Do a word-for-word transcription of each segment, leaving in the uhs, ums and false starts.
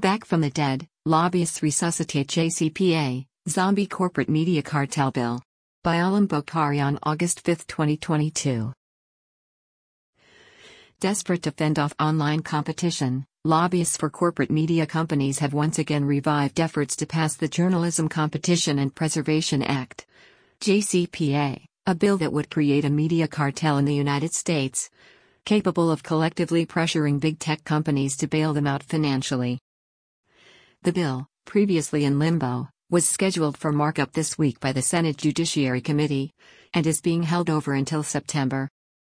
Back from the dead, lobbyists resuscitate J C P A, zombie corporate media cartel bill. By Alam Bokhari on August fifth, twenty twenty-two. Desperate to fend off online competition, lobbyists for corporate media companies have once again revived efforts to pass the Journalism Competition and Preservation Act, J C P A, a bill that would create a media cartel in the United States, capable of collectively pressuring big tech companies to bail them out financially. The bill, previously in limbo, was scheduled for markup this week by the Senate Judiciary Committee, and is being held over until September.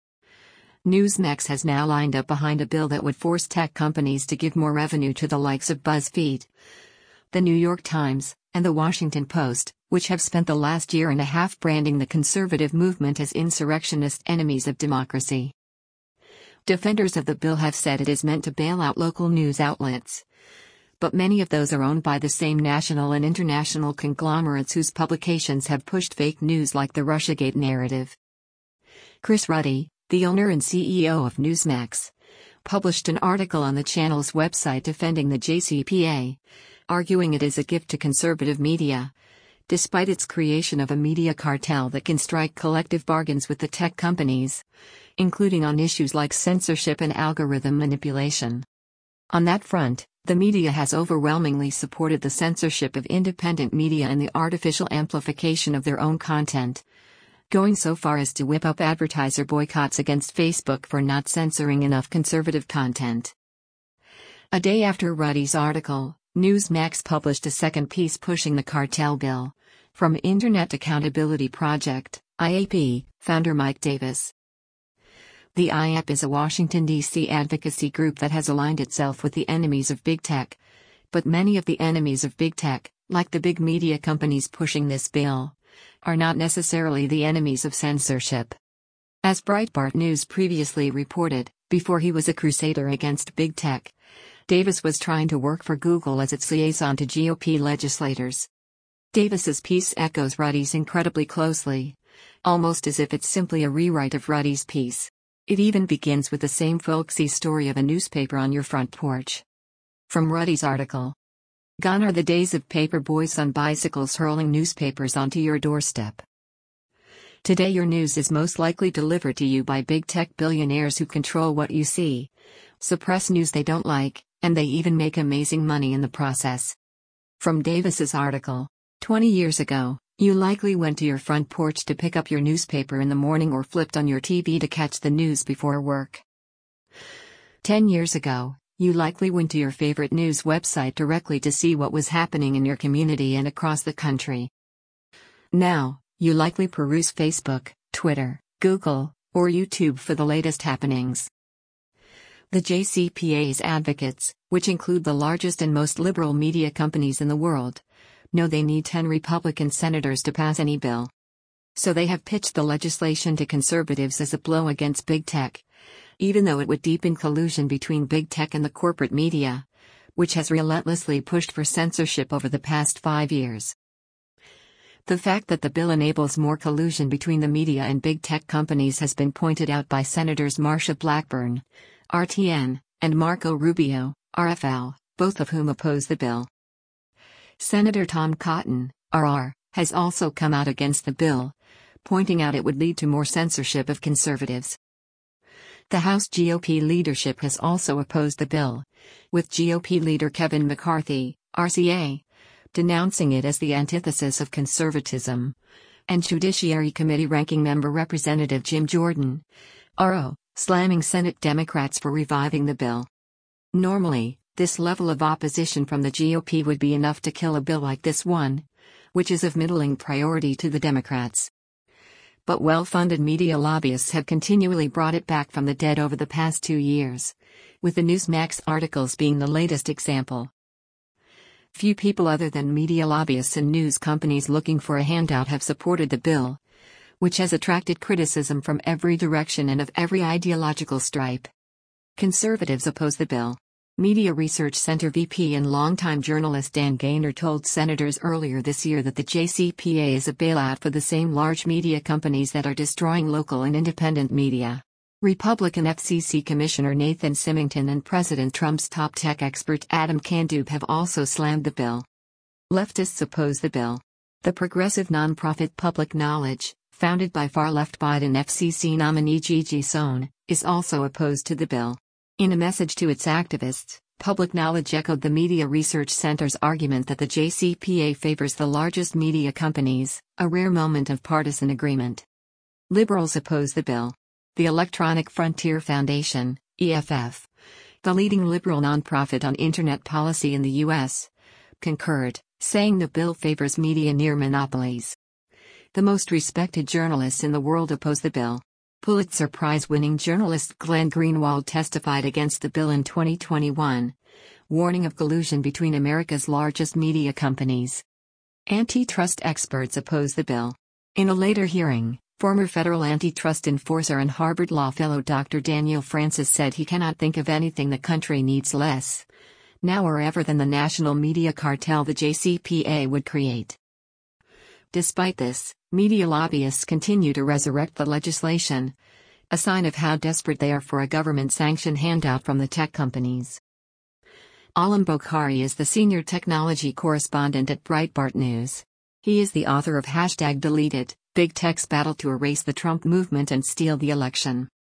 Newsmax has now lined up behind a bill that would force tech companies to give more revenue to the likes of BuzzFeed, The New York Times, and The Washington Post, which have spent the last year and a half branding the conservative movement as insurrectionist enemies of democracy. Defenders of the bill have said it is meant to bail out local news outlets, but many of those are owned by the same national and international conglomerates whose publications have pushed fake news like the Russiagate narrative. Chris Ruddy, the owner and C E O of Newsmax, published an article on the channel's website defending the J C P A, arguing it is a gift to conservative media, despite its creation of a media cartel that can strike collective bargains with the tech companies, including on issues like censorship and algorithm manipulation. On that front, the media has overwhelmingly supported the censorship of independent media and the artificial amplification of their own content, going so far as to whip up advertiser boycotts against Facebook for not censoring enough conservative content. A day after Ruddy's article, Newsmax published a second piece pushing the cartel bill, from Internet Accountability Project, I A P, founder Mike Davis. The I A P is a Washington, D C advocacy group that has aligned itself with the enemies of big tech. But many of the enemies of big tech, like the big media companies pushing this bill, are not necessarily the enemies of censorship. As Breitbart News previously reported, before he was a crusader against big tech, Davis was trying to work for Google as its liaison to G O P legislators. Davis's piece echoes Ruddy's incredibly closely, almost as if it's simply a rewrite of Ruddy's piece. It even begins with the same folksy story of a newspaper on your front porch. From Ruddy's article. Gone are the days of paper boys on bicycles hurling newspapers onto your doorstep. Today your news is most likely delivered to you by big tech billionaires who control what you see, suppress news they don't like, and they even make amazing money in the process. From Davis's article. twenty years ago, you likely went to your front porch to pick up your newspaper in the morning or flipped on your T V to catch the news before work. Ten years ago, you likely went to your favorite news website directly to see what was happening in your community and across the country. Now, you likely peruse Facebook, Twitter, Google, or YouTube for the latest happenings. The J C P A's advocates, which include the largest and most liberal media companies in the world, know they need ten Republican senators to pass any bill. So they have pitched the legislation to conservatives as a blow against big tech, even though it would deepen collusion between big tech and the corporate media, which has relentlessly pushed for censorship over the past five years. The fact that the bill enables more collusion between the media and big tech companies has been pointed out by Senators Marsha Blackburn, R T N, and Marco Rubio, R F L, both of whom oppose the bill. Senator Tom Cotton, R R, has also come out against the bill, pointing out it would lead to more censorship of conservatives. The House G O P leadership has also opposed the bill, with G O P leader Kevin McCarthy, R C A, denouncing it as the antithesis of conservatism, and Judiciary Committee Ranking Member Representative Jim Jordan, R O, slamming Senate Democrats for reviving the bill. Normally, this level of opposition from the G O P would be enough to kill a bill like this one, which is of middling priority to the Democrats. But well-funded media lobbyists have continually brought it back from the dead over the past two years, with the Newsmax articles being the latest example. Few people other than media lobbyists and news companies looking for a handout have supported the bill, which has attracted criticism from every direction and of every ideological stripe. Conservatives oppose the bill. Media Research Center V P and longtime journalist Dan Gaynor told senators earlier this year that the J C P A is a bailout for the same large media companies that are destroying local and independent media. Republican F C C Commissioner Nathan Symington and President Trump's top tech expert Adam Kandub have also slammed the bill. Leftists oppose the bill. The progressive nonprofit Public Knowledge, founded by far-left Biden F C C nominee Gigi Sohn, is also opposed to the bill. In a message to its activists, Public Knowledge echoed the Media Research Center's argument that the J C P A favors the largest media companies, a rare moment of partisan agreement. Liberals oppose the bill. The Electronic Frontier Foundation, E F F, the leading liberal nonprofit on internet policy in the U S, concurred, saying the bill favors media near monopolies. The most respected journalists in the world oppose the bill. Pulitzer Prize-winning journalist Glenn Greenwald testified against the bill in twenty twenty-one, warning of collusion between America's largest media companies. Antitrust experts oppose the bill. In a later hearing, former federal antitrust enforcer and Harvard Law fellow Doctor Daniel Francis said he cannot think of anything the country needs less, now or ever, than the national media cartel the J C P A would create. Despite this, media lobbyists continue to resurrect the legislation, a sign of how desperate they are for a government-sanctioned handout from the tech companies. Alam Bokhari is the senior technology correspondent at Breitbart News. He is the author of Hashtag Deleted, Big Tech's Battle to Erase the Trump Movement and Steal the Election.